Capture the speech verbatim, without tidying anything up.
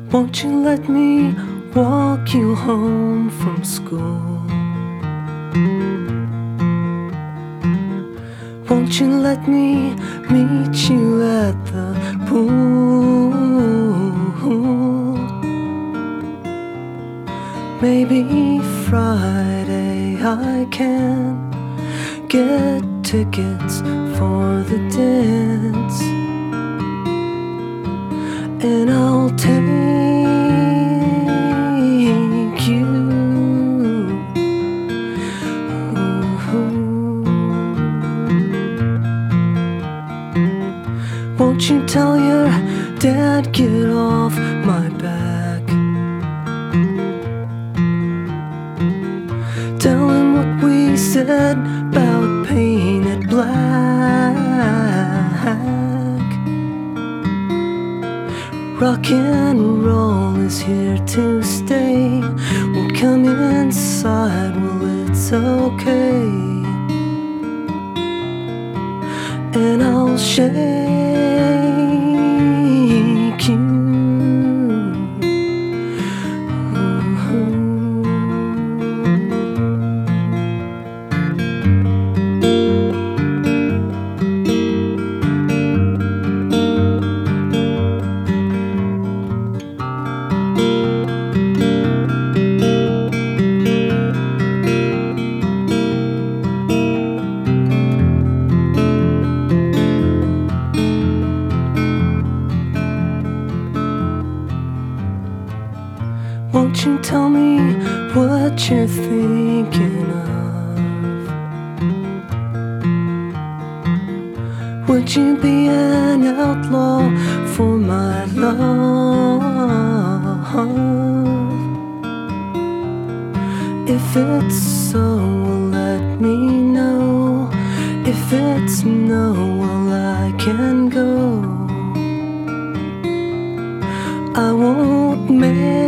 Won't you let me walk you home from school? Won't you let me meet you at the pool? Maybe Friday I can get tickets for the dance, and I'll take you. Won't you tell your dad, get off my back? Tell him what we said about painted black. Rock and roll is here to stay. We'll come inside, well, it's okay. And I'll shake you. Won't you tell me what you're thinking of? Would you be an outlaw for my love? If it's so, well, let me know. If it's no, well, I can go. I won't make